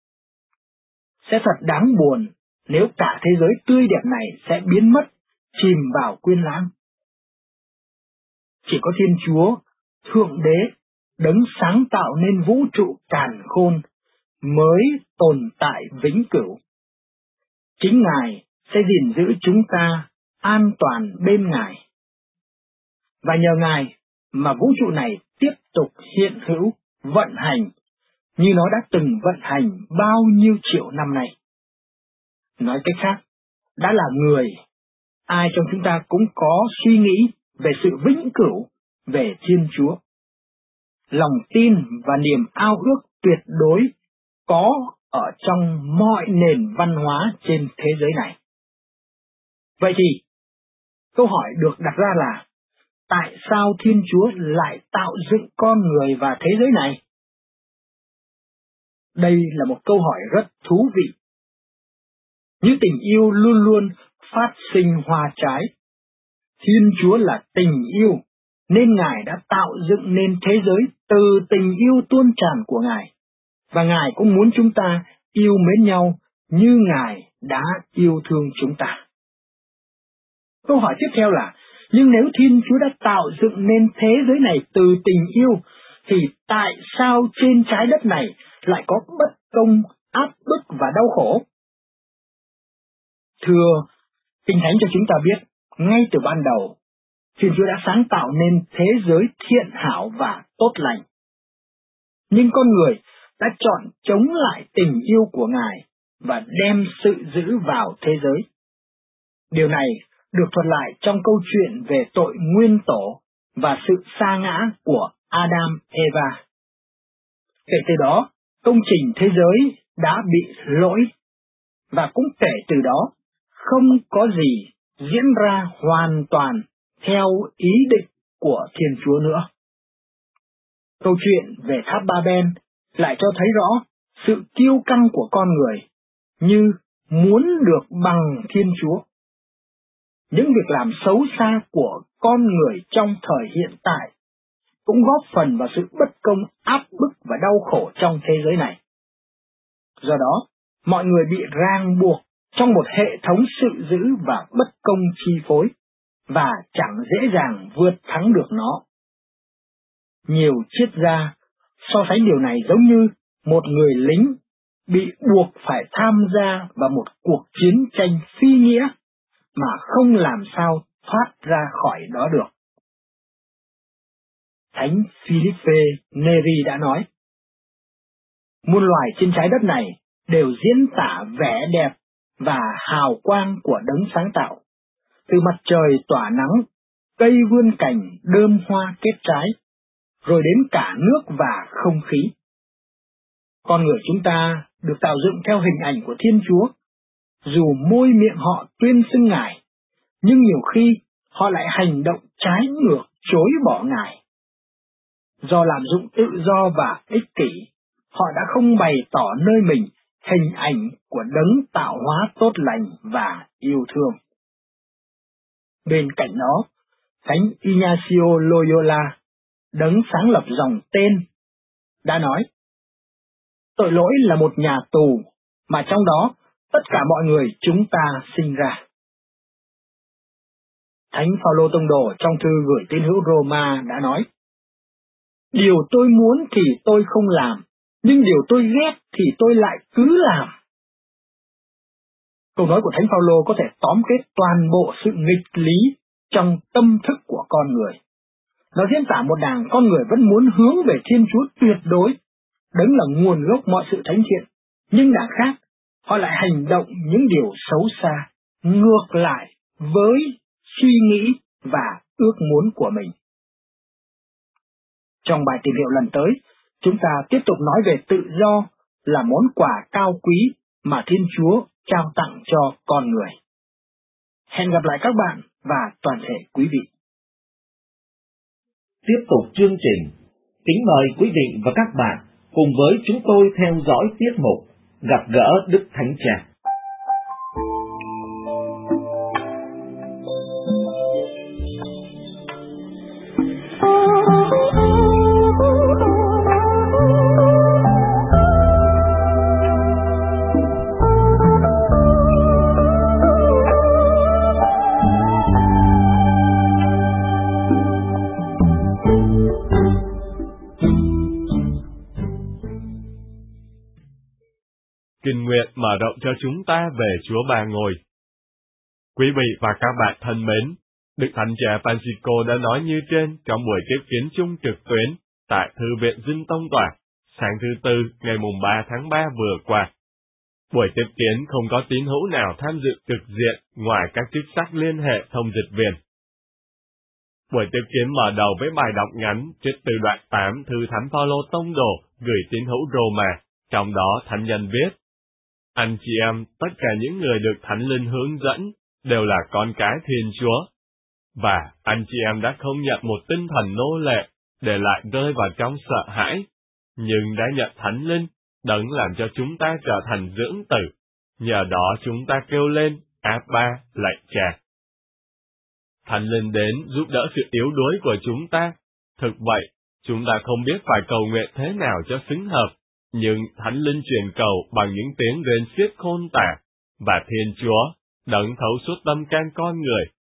Sẽ thật đáng buồn nếu cả thế giới tươi đẹp này sẽ biến mất, chìm vào quên lãng. Chỉ có Thiên Chúa, Thượng Đế, đấng sáng tạo nên vũ trụ càn khôn, mới tồn tại vĩnh cửu. Chính Ngài sẽ gìn giữ chúng ta an toàn bên Ngài. Và nhờ Ngài mà vũ trụ này tiếp tục hiện hữu, vận hành, như nó đã từng vận hành bao nhiêu triệu năm nay. Nói cách khác, đã là người, ai trong chúng ta cũng có suy nghĩ về sự vĩnh cửu, về Thiên Chúa. Lòng tin và niềm ao ước tuyệt đối có ở trong mọi nền văn hóa trên thế giới này. Vậy thì, câu hỏi được đặt ra là, tại sao Thiên Chúa lại tạo dựng con người và thế giới này? Đây là một câu hỏi rất thú vị. Như tình yêu luôn luôn phát sinh hoa trái, Thiên Chúa là tình yêu, nên Ngài đã tạo dựng nên thế giới từ tình yêu tuôn tràn của Ngài. Và Ngài cũng muốn chúng ta yêu mến nhau như Ngài đã yêu thương chúng ta. Câu hỏi tiếp theo là, nhưng nếu Thiên Chúa đã tạo dựng nên thế giới này từ tình yêu, thì tại sao trên trái đất này lại có bất công, áp bức và đau khổ? Thưa, Kinh Thánh cho chúng ta biết, ngay từ ban đầu, Thiên Chúa đã sáng tạo nên thế giới thiện hảo và tốt lành. Nhưng con người đã chọn chống lại tình yêu của Ngài và đem sự dữ vào thế giới. Điều này được thuật lại trong câu chuyện về tội nguyên tổ và sự sa ngã của Adam Eva. Kể từ đó, công trình thế giới đã bị lỗi, và cũng kể từ đó, không có gì diễn ra hoàn toàn theo ý định của Thiên Chúa nữa. Câu chuyện về tháp Ba-ben lại cho thấy rõ sự kiêu căng của con người, như muốn được bằng Thiên Chúa. Những việc làm xấu xa của con người trong thời hiện tại cũng góp phần vào sự bất công, áp bức và đau khổ trong thế giới này. Do đó, mọi người bị ràng buộc trong một hệ thống sự dữ và bất công chi phối, và chẳng dễ dàng vượt thắng được nó. Nhiều triết gia so sánh điều này giống như một người lính bị buộc phải tham gia vào một cuộc chiến tranh phi nghĩa mà không làm sao thoát ra khỏi đó được. Thánh Philippe Neri đã nói, muôn loài trên trái đất này đều diễn tả vẻ đẹp và hào quang của đấng sáng tạo, từ mặt trời tỏa nắng, cây vươn cành, đơm hoa kết trái, rồi đến cả nước và không khí. Con người chúng ta được tạo dựng theo hình ảnh của Thiên Chúa. Dù môi miệng họ tuyên xưng Ngài, nhưng nhiều khi họ lại hành động trái ngược chối bỏ Ngài. Do lạm dụng tự do và ích kỷ, họ đã không bày tỏ nơi mình hình ảnh của đấng tạo hóa tốt lành và yêu thương. Bên cạnh đó, Thánh Ignacio Loyola, đấng sáng lập dòng tên, đã nói, tội lỗi là một nhà tù mà trong đó tất cả mọi người chúng ta sinh ra. Thánh Phaolô tông đồ trong thư gửi tín hữu Roma đã nói, điều tôi muốn thì tôi không làm, nhưng điều tôi ghét thì tôi lại cứ làm. Câu nói của Thánh Phaolô có thể tóm kết toàn bộ sự nghịch lý trong tâm thức của con người. Nó diễn tả một đảng con người vẫn muốn hướng về Thiên Chúa tuyệt đối, đấng là nguồn gốc mọi sự thánh thiện, nhưng đảng khác, họ lại hành động những điều xấu xa, ngược lại với suy nghĩ và ước muốn của mình. Trong bài tìm hiểu lần tới, chúng ta tiếp tục nói về tự do là món quà cao quý mà Thiên Chúa trao tặng cho con người. Hẹn gặp lại các bạn và toàn thể quý vị. Tiếp tục chương trình, kính mời quý vị và các bạn cùng với chúng tôi theo dõi tiết mục Gặp gỡ Đức Thánh Cha. Kinh nguyện mở rộng cho chúng ta về Chúa Ba Ngôi. Quý vị và các bạn thân mến, Đức Thánh Cha Francisco đã nói như trên trong buổi tiếp kiến chung trực tuyến tại Thư viện Dinh Tông Tòa, sáng thứ Tư ngày 3 tháng 3 vừa qua. Buổi tiếp kiến không có tín hữu nào tham dự trực diện ngoài các chức sắc liên hệ thông dịch viên. Buổi tiếp kiến mở đầu với bài đọc ngắn trích từ đoạn 8 thư Thánh Phaolô tông đồ gửi tín hữu Roma, trong đó Thánh nhân viết: Anh chị em, tất cả những người được Thánh Linh hướng dẫn, đều là con cái Thiên Chúa. Và anh chị em đã không nhận một tinh thần nô lệ, để lại rơi vào trong sợ hãi, nhưng đã nhận Thánh Linh, đấng làm cho chúng ta trở thành dưỡng tử. Nhờ đó chúng ta kêu lên, Abba, lạy Cha. Thánh Linh đến giúp đỡ sự yếu đuối của chúng ta. Thực vậy, chúng ta không biết phải cầu nguyện thế nào cho xứng hợp, nhưng Thánh Linh truyền cầu bằng những tiếng rên xiết khôn tả, và Thiên Chúa, đấng thấu suốt tâm can con người,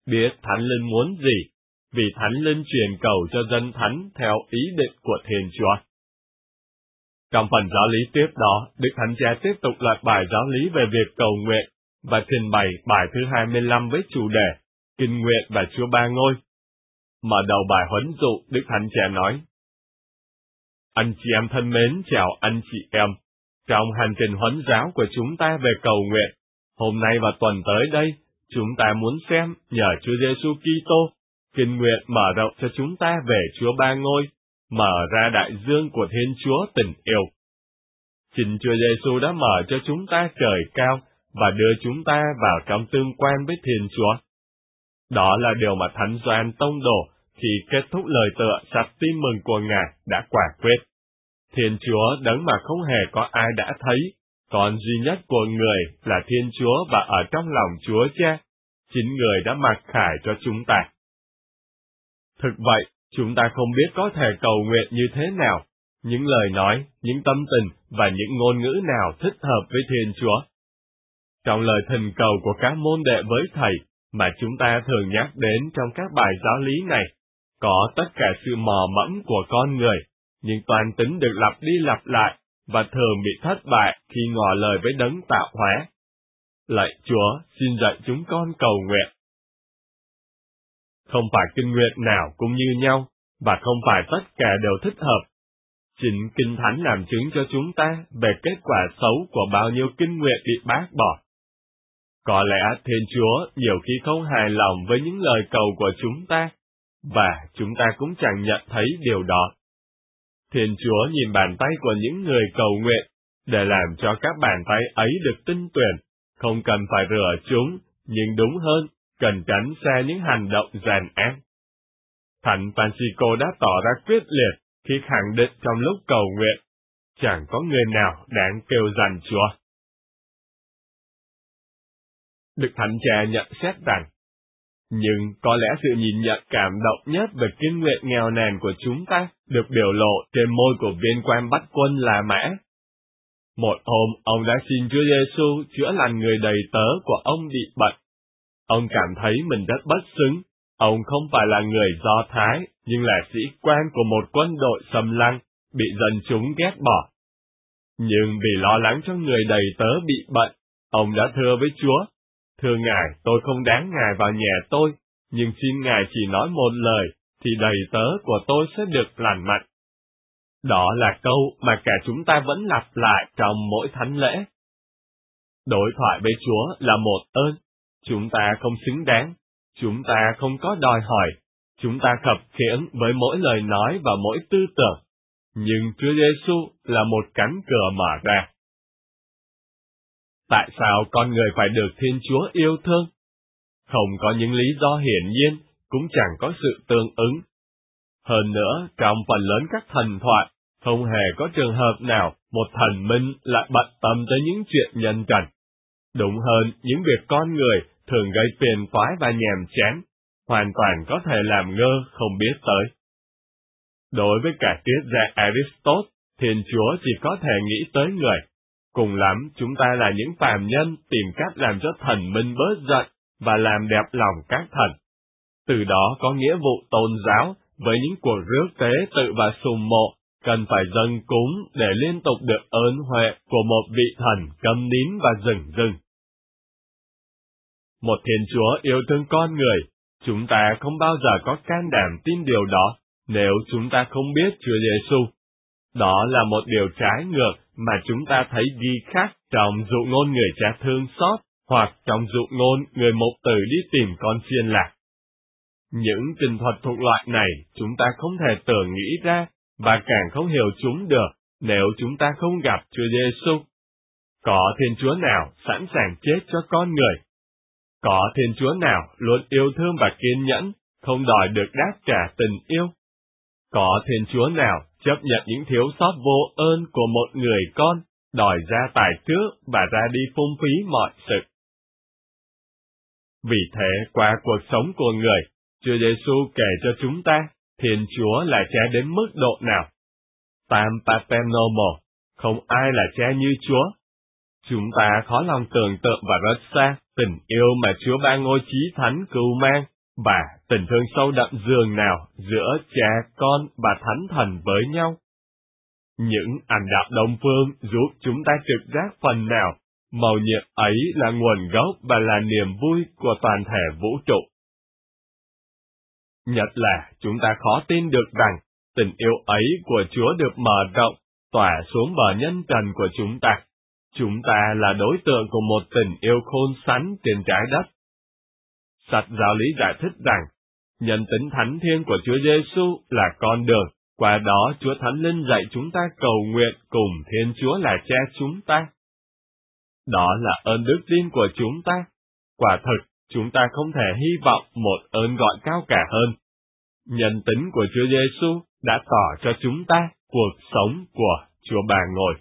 biết Thánh Linh muốn gì, vì Thánh Linh truyền cầu cho dân Thánh theo ý định của Thiên Chúa. Trong phần giáo lý tiếp đó, Đức Thánh Cha tiếp tục loạt bài giáo lý về việc cầu nguyện và trình bày bài thứ 25 với chủ đề Kinh nguyện và Chúa Ba Ngôi. Mở đầu bài huấn dụ, Đức Thánh Cha nói: Anh chị em thân mến, chào anh chị em. Trong hành trình huấn giáo của chúng ta về cầu nguyện, hôm nay và tuần tới đây, chúng ta muốn xem nhờ Chúa Giêsu Kitô, kinh nguyện mở rộng cho chúng ta về Chúa Ba Ngôi, mở ra đại dương của Thiên Chúa tình yêu. Chính Chúa Giêsu đã mở cho chúng ta trời cao và đưa chúng ta vào trong tương quan với Thiên Chúa. Đó là điều mà Thánh Gioan Tông Đồ khi kết thúc lời tựa sách tin mừng của Ngài đã quả quyết. Thiên Chúa đấng mà không hề có ai đã thấy, con duy nhất của người là Thiên Chúa và ở trong lòng Chúa Cha, chính người đã mặc khải cho chúng ta. Thực vậy, chúng ta không biết có thể cầu nguyện như thế nào, những lời nói, những tâm tình và những ngôn ngữ nào thích hợp với Thiên Chúa. Trong lời thỉnh cầu của các môn đệ với Thầy mà chúng ta thường nhắc đến trong các bài giáo lý này, có tất cả sự mò mẫm của con người, nhưng toàn tính được lặp đi lặp lại và thường bị thất bại khi ngỏ lời với đấng tạo hóa. Lạy Chúa, xin dạy chúng con cầu nguyện. Không phải kinh nguyện nào cũng như nhau, và không phải tất cả đều thích hợp. Chính Kinh Thánh làm chứng cho chúng ta về kết quả xấu của bao nhiêu kinh nguyện bị bác bỏ. Có lẽ Thiên Chúa nhiều khi không hài lòng với những lời cầu của chúng ta, và chúng ta cũng chẳng nhận thấy điều đó. Thiên Chúa nhìn bàn tay của những người cầu nguyện, để làm cho các bàn tay ấy được tinh tuyển, không cần phải rửa chúng, nhưng đúng hơn, cần tránh xa những hành động giàn ác. Thánh Francisco đã tỏ ra quyết liệt khi khẳng định trong lúc cầu nguyện, chẳng có người nào đáng kêu dằn Chúa. Đức Thánh Cha nhận xét rằng, nhưng có lẽ sự nhìn nhận cảm động nhất về kinh nguyện nghèo nàn của chúng ta được biểu lộ trên môi của viên quan bắt quân La Mã. Một hôm, ông đã xin Chúa Giêsu chữa lành người đầy tớ của ông bị bệnh. Ông cảm thấy mình rất bất xứng. Ông không phải là người Do Thái, nhưng là sĩ quan của một quân đội xâm lăng, bị dân chúng ghét bỏ. Nhưng vì lo lắng cho người đầy tớ bị bệnh, ông đã thưa với Chúa: Thưa Ngài, tôi không đáng Ngài vào nhà tôi, nhưng xin Ngài chỉ nói một lời, thì đầy tớ của tôi sẽ được lành mạnh. Đó là câu mà cả chúng ta vẫn lặp lại trong mỗi thánh lễ. Đối thoại với Chúa là một ơn. Chúng ta không xứng đáng, chúng ta không có đòi hỏi, chúng ta khập khiễng với mỗi lời nói và mỗi tư tưởng. Nhưng Chúa Giêsu là một cánh cửa mở ra. Tại sao con người phải được Thiên Chúa yêu thương? Không có những lý do hiển nhiên, cũng chẳng có sự tương ứng. Hơn nữa, trong phần lớn các thần thoại, không hề có trường hợp nào một thần minh lại bận tâm tới những chuyện nhân trần. Đúng hơn, những việc con người thường gây phiền toái và nhàm chán, hoàn toàn có thể làm ngơ không biết tới. Đối với cả triết gia Aristotle, Thiên Chúa chỉ có thể nghĩ tới người. Cùng lắm, chúng ta là những phàm nhân tìm cách làm cho thần minh bớt giận và làm đẹp lòng các thần. Từ đó có nghĩa vụ tôn giáo với những cuộc rước tế tự và sùng mộ, cần phải dâng cúng để liên tục được ơn huệ của một vị thần câm nín và rừng rừng. Một Thiên Chúa yêu thương con người, chúng ta không bao giờ có can đảm tin điều đó nếu chúng ta không biết Chúa Giêsu. Đó là một điều trái ngược mà chúng ta thấy ghi khắc trong dụ ngôn người cha thương xót, hoặc trong dụ ngôn người mục tử đi tìm con chiên lạc. Những trình thuật thuộc loại này chúng ta không thể tưởng nghĩ ra, và càng không hiểu chúng được nếu chúng ta không gặp Chúa Giêsu. Có Thiên Chúa nào sẵn sàng chết cho con người? Có Thiên Chúa nào luôn yêu thương và kiên nhẫn, không đòi được đáp trả tình yêu? Có Thiên Chúa nào chấp nhận những thiếu sót vô ơn của một người con, đòi ra tài trước và ra đi phung phí mọi sự? Vì thế, qua cuộc sống của người, Chúa Giêsu kể cho chúng ta, Thiên Chúa là Cha đến mức độ nào. Tam Pater Nomo, không ai là Cha như Chúa. Chúng ta khó lòng tưởng tượng và rất xa tình yêu mà Chúa Ba Ngôi Chí Thánh cưu mang và tình thương sâu đậm dường nào giữa cha con và thánh thần với nhau. Những hành đạo Đông phương giúp chúng ta trực giác phần nào mầu nhiệm ấy là nguồn gốc và là niềm vui của toàn thể vũ trụ. Nhất là chúng ta khó tin được rằng tình yêu ấy của Chúa được mở rộng, tỏa xuống bờ nhân trần của chúng ta. Chúng ta là đối tượng của một tình yêu khôn sắn trên trái đất. Sách Giáo lý giải thích rằng, nhân tính thánh thiêng của Chúa Giêsu là con đường, qua đó Chúa Thánh Linh dạy chúng ta cầu nguyện cùng Thiên Chúa là Cha chúng ta. Đó là ơn đức tin của chúng ta. Quả thực, chúng ta không thể hy vọng một ơn gọi cao cả hơn. Nhân tính của Chúa Giêsu đã tỏ cho chúng ta cuộc sống của Chúa Bà Ngồi.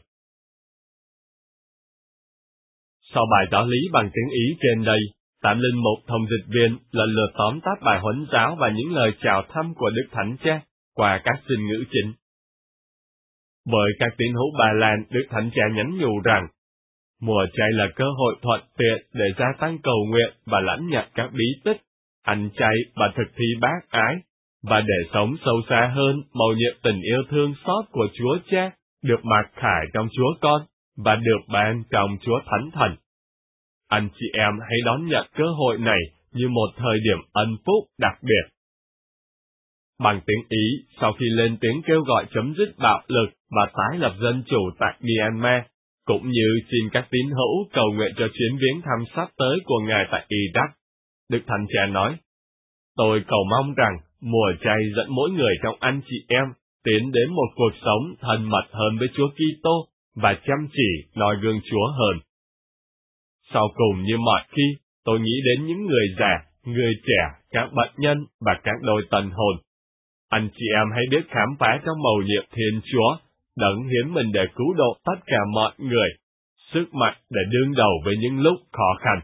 Sau bài giáo lý bằng tiếng Ý trên đây, Tám Linh Mục thông dịch viên lần lượt tóm tắt bài huấn giáo và những lời chào thăm của Đức Thánh Cha qua các sinh ngữ chính. Với các tín hữu Bà Lan, Đức Thánh Cha nhắn nhủ rằng, mùa chay là cơ hội thuận tiện để gia tăng cầu nguyện và lãnh nhận các bí tích, ăn chay và thực thi bác ái, và để sống sâu xa hơn mầu nhiệm tình yêu thương xót của Chúa Cha, được mặc khải trong Chúa Con, và được ban trong Chúa Thánh Thần. Anh chị em hãy đón nhận cơ hội này như một thời điểm ân phúc đặc biệt. Bằng tiếng Ý, sau khi lên tiếng kêu gọi chấm dứt bạo lực và tái lập dân chủ tại Myanmar, cũng như xin các tín hữu cầu nguyện cho chuyến viếng thăm sắp tới của Ngài tại Iraq, Đức Thánh Cha nói, tôi cầu mong rằng mùa chay dẫn mỗi người trong anh chị em tiến đến một cuộc sống thân mật hơn với Chúa Kitô và chăm chỉ noi gương Chúa hơn. Sau cùng như mọi khi, tôi nghĩ đến những người già, người trẻ, các bệnh nhân và các đôi tân hôn. Anh chị em hãy biết khám phá trong mầu nhiệm Thiên Chúa, đấng hiến mình để cứu độ tất cả mọi người, sức mạnh để đương đầu với những lúc khó khăn.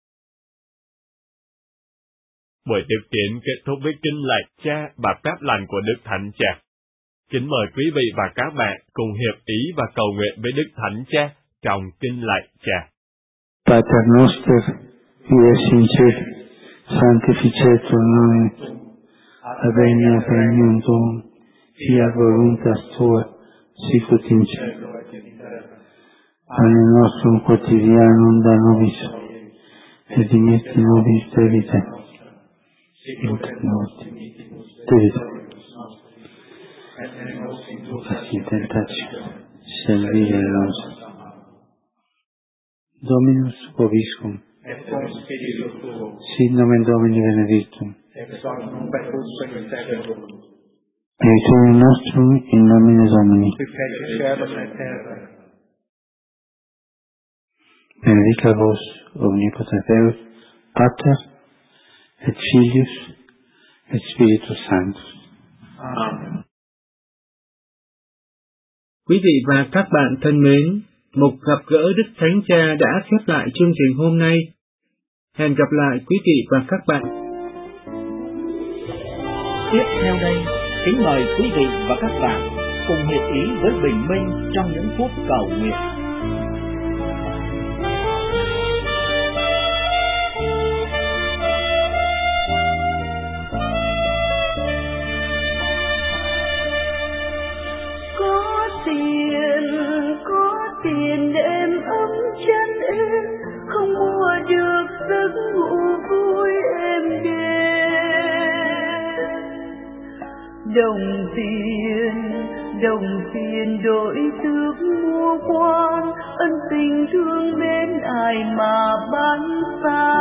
Buổi tiếp kiến kết thúc với kinh lạy Cha và phép lành của Đức Thánh Cha. Kính mời quý vị và các bạn cùng hiệp ý và cầu nguyện với Đức Thánh Cha trong kinh lạy Cha. Pater noster, qui es in cielo, sanctificetur nomen, adveniat regnum tuum, fiat voluntas tua, sicut in cielo et in terra. Panem nostrum quotidianum da nobis hodie, et dimitte nobis debita, sicut et nos dimittimus debitoribus nostris, et ne nos inducas in tentatio, sed libera-nos. Dominus vobiscum. Et cum spiritu tuo. Sit nomen Domini benedictum. Ex hoc nunc et usque in seculum. Aiuterium nostrum in nomine Domini. Qui fecit caelum et terra. Benedicat vos omnipotens Deus, Pater et Filius et Spiritus Sanctus. Amen. Quý vị và các bạn thân mến, mục gặp gỡ Đức Thánh Cha đã khép lại chương trình hôm nay. Hẹn gặp lại quý vị và các bạn. Tiếp theo đây, kính mời quý vị và các bạn cùng hiệp ý với bình minh trong những phút cầu nguyện. Tiền êm ấm chân em, không mua được giấc ngủ vui êm đềm. Đồng tiền đổi tước mua quan, ân tình thương mến ai mà bán xa.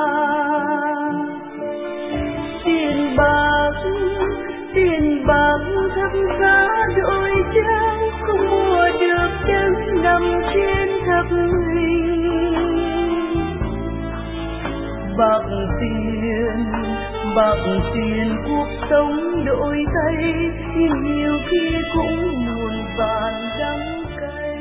Tiền bạc thấp giá đổi trao, không mua được đấng nằm trên thập hình. Bạc tiền cuộc sống đổi thay, nhưng nhiều khi cũng muôn vàn đắng cay.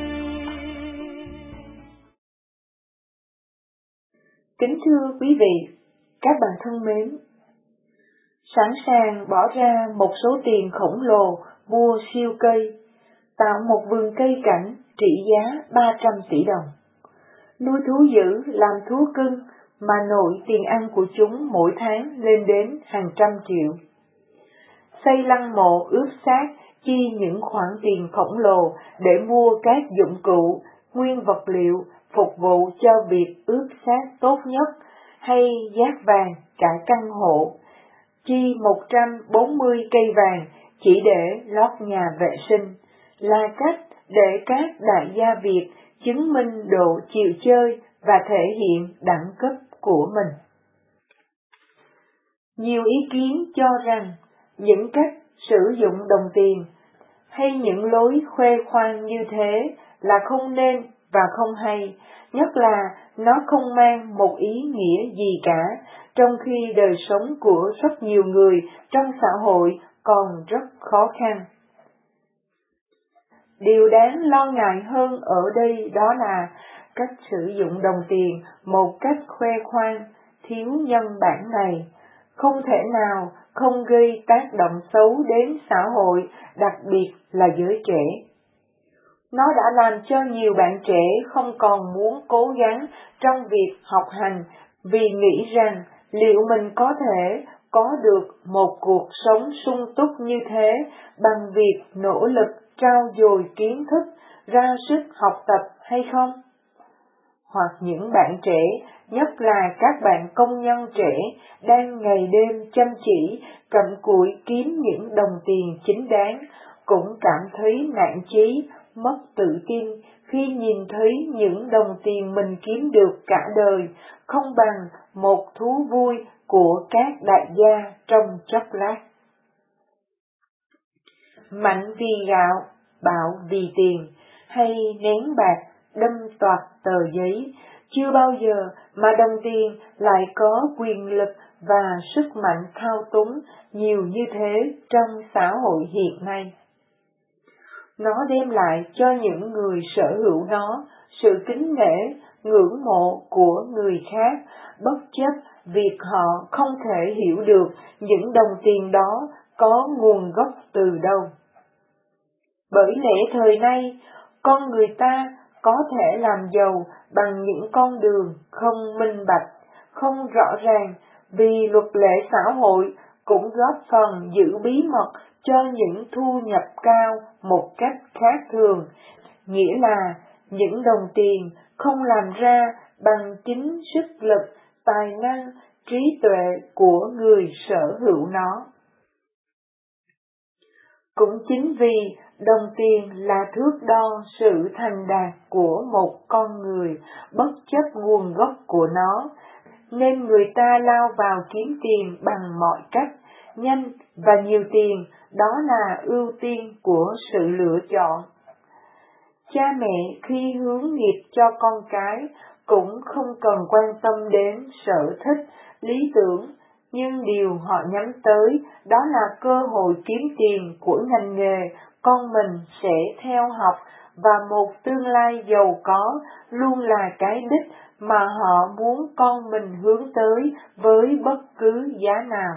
Kính thưa quý vị, các bạn thân mến, sẵn sàng bỏ ra một số tiền khổng lồ mua siêu cây, tạo một vườn cây cảnh trị giá 300 tỷ đồng, nuôi thú dữ làm thú cưng mà nội tiền ăn của chúng mỗi tháng lên đến hàng trăm triệu. Xây lăng mộ ướp xác, chi những khoản tiền khổng lồ để mua các dụng cụ, nguyên vật liệu phục vụ cho việc ướp xác tốt nhất, hay dát vàng cả căn hộ, chi 140 cây vàng chỉ để lót nhà vệ sinh, là cách để các đại gia Việt chứng minh độ chịu chơi và thể hiện đẳng cấp của mình. Nhiều ý kiến cho rằng những cách sử dụng đồng tiền hay những lối khoe khoang như thế là không nên và không hay, nhất là nó không mang một ý nghĩa gì cả, trong khi đời sống của rất nhiều người trong xã hội còn rất khó khăn. Điều đáng lo ngại hơn ở đây đó là cách sử dụng đồng tiền một cách khoe khoang, thiếu nhân bản này, không thể nào không gây tác động xấu đến xã hội, đặc biệt là giới trẻ. Nó đã làm cho nhiều bạn trẻ không còn muốn cố gắng trong việc học hành vì nghĩ rằng liệu mình có thể có được một cuộc sống sung túc như thế bằng việc nỗ lực trau dồi kiến thức, ra sức học tập hay không? Hoặc những bạn trẻ, nhất là các bạn công nhân trẻ, đang ngày đêm chăm chỉ, cặm cụi kiếm những đồng tiền chính đáng, cũng cảm thấy nản chí, mất tự tin khi nhìn thấy những đồng tiền mình kiếm được cả đời không bằng một thú vui của các đại gia trong chốc lát. Mạnh vì gạo, bạo vì tiền, hay nén bạc, đâm toạc tờ giấy, chưa bao giờ mà đồng tiền lại có quyền lực và sức mạnh thao túng nhiều như thế trong xã hội hiện nay. Nó đem lại cho những người sở hữu nó sự kính nể, ngưỡng mộ của người khác, bất chấp việc họ không thể hiểu được những đồng tiền đó có nguồn gốc từ đâu. Bởi lẽ thời nay, con người ta có thể làm giàu bằng những con đường không minh bạch, không rõ ràng, vì luật lệ xã hội cũng góp phần giữ bí mật cho những thu nhập cao một cách khác thường, nghĩa là những đồng tiền không làm ra bằng chính sức lực, tài năng, trí tuệ của người sở hữu nó. Cũng chính vì đồng tiền là thước đo sự thành đạt của một con người bất chấp nguồn gốc của nó, nên người ta lao vào kiếm tiền bằng mọi cách, nhanh và nhiều tiền, đó là ưu tiên của sự lựa chọn. Cha mẹ khi hướng nghiệp cho con cái cũng không cần quan tâm đến sở thích, lý tưởng, nhưng điều họ nhắm tới đó là cơ hội kiếm tiền của ngành nghề con mình sẽ theo học, và một tương lai giàu có luôn là cái đích mà họ muốn con mình hướng tới với bất cứ giá nào.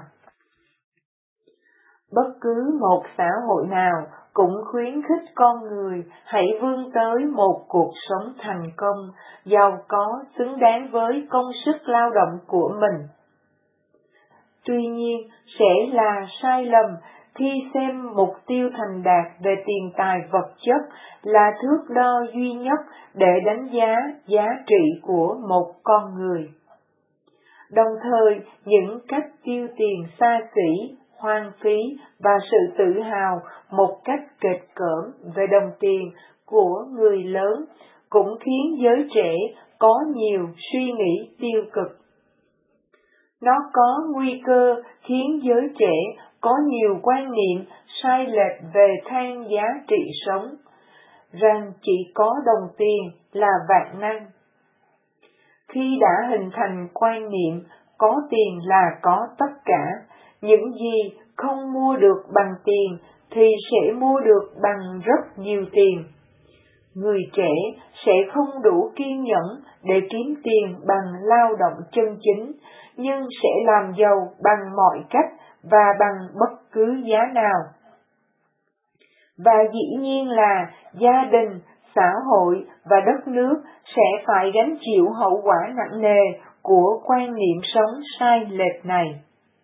Bất cứ một xã hội nào cũng khuyến khích con người hãy vươn tới một cuộc sống thành công, giàu có, xứng đáng với công sức lao động của mình. Tuy nhiên, sẽ là sai lầm khi xem mục tiêu thành đạt về tiền tài vật chất là thước đo duy nhất để đánh giá giá trị của một con người. Đồng thời, những cách tiêu tiền xa xỉ, hoang phí và sự tự hào một cách kệch cỡm về đồng tiền của người lớn cũng khiến giới trẻ có nhiều suy nghĩ tiêu cực. Nó có nguy cơ khiến giới trẻ có nhiều quan niệm sai lệch về thang giá trị sống, rằng chỉ có đồng tiền là vạn năng. Khi đã hình thành quan niệm có tiền là có tất cả, những gì không mua được bằng tiền thì sẽ mua được bằng rất nhiều tiền. Người trẻ sẽ không đủ kiên nhẫn để kiếm tiền bằng lao động chân chính, nhưng sẽ làm giàu bằng mọi cách và bằng bất cứ giá nào. Và dĩ nhiên là gia đình, xã hội và đất nước sẽ phải gánh chịu hậu quả nặng nề của quan niệm sống sai lệch này.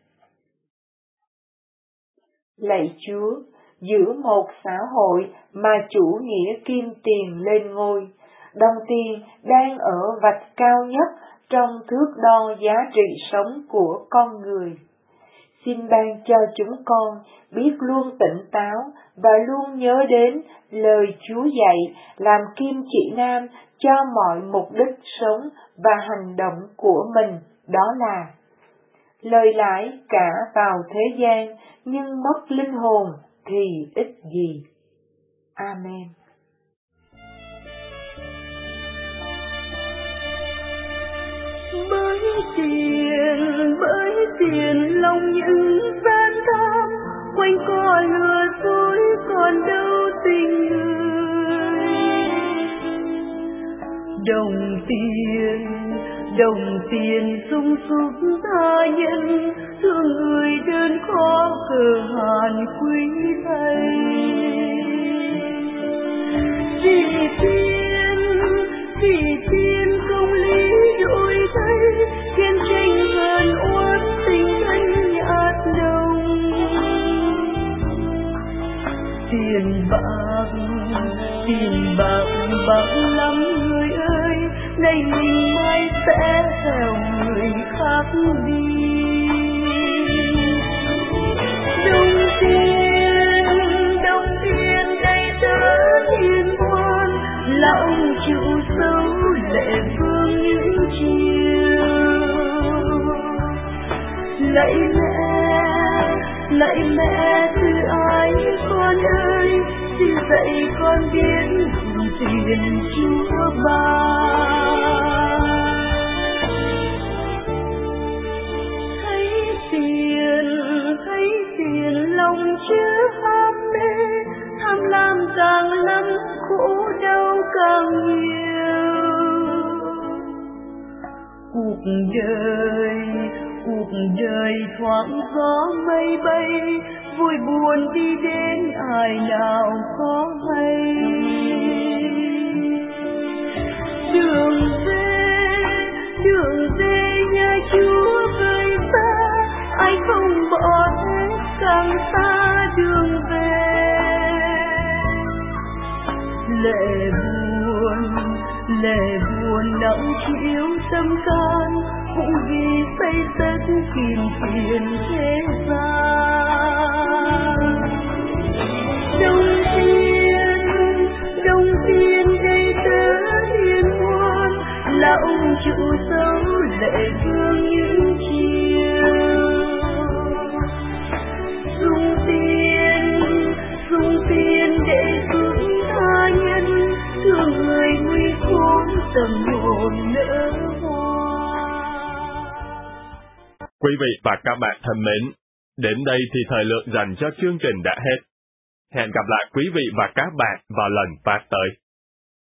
Lạy Chúa, giữa một xã hội mà chủ nghĩa kim tiền lên ngôi, đồng tiền đang ở vạch cao nhất trong thước đo giá trị sống của con người. Xin ban cho chúng con biết luôn tỉnh táo và luôn nhớ đến lời Chúa dạy làm kim chỉ nam cho mọi mục đích sống và hành động của mình, đó là lời lãi cả vào thế gian nhưng mất linh hồn thì ích gì. Amen. Bởi tiền lòng những gian tham, quanh co lừa dối còn đâu tình người. Đồng tiền sung súc tha nhân, thương người đơn khó cờ hàn quý thầy. Vì tiền công lý đổi thay, khiến tranh hờn uất tình thanh nhạt nồng. Tiền bạc bạc lắm người ơi, nay mình mai sẽ theo người khác đi. Đồng tiền đầy tớ hiền ngoan, là ông chịu dấu lệ vương những chiều. Lạy mẹ từ ái con ơi, xin dạy con biết dùng tiền Chúa ban. Thấy tiền lòng chứa ham mê, tham lam càng lắm khổ đau càng nhiều. Cuộc đời thoáng gió mây bay, vui buồn đi đến ai nào có hay. Đường về nhà Chúa người ta, ai không bỏ hết càng xa đường về. Lệ buồn nặng chịu tâm can, cũng vì xây tất kim tiền thế gian. Đồng tiền đầy tớ hiền ngoan, là ông chủ dấu lệ vương những chiều. Dùng tiền để giúp tha nhân, thương người nguy khốn tâm hồn nỡ hoa. Quý vị và các bạn thân mến, đến đây thì thời lượng dành cho chương trình đã hết. Hẹn gặp lại quý vị và các bạn vào lần phát tới.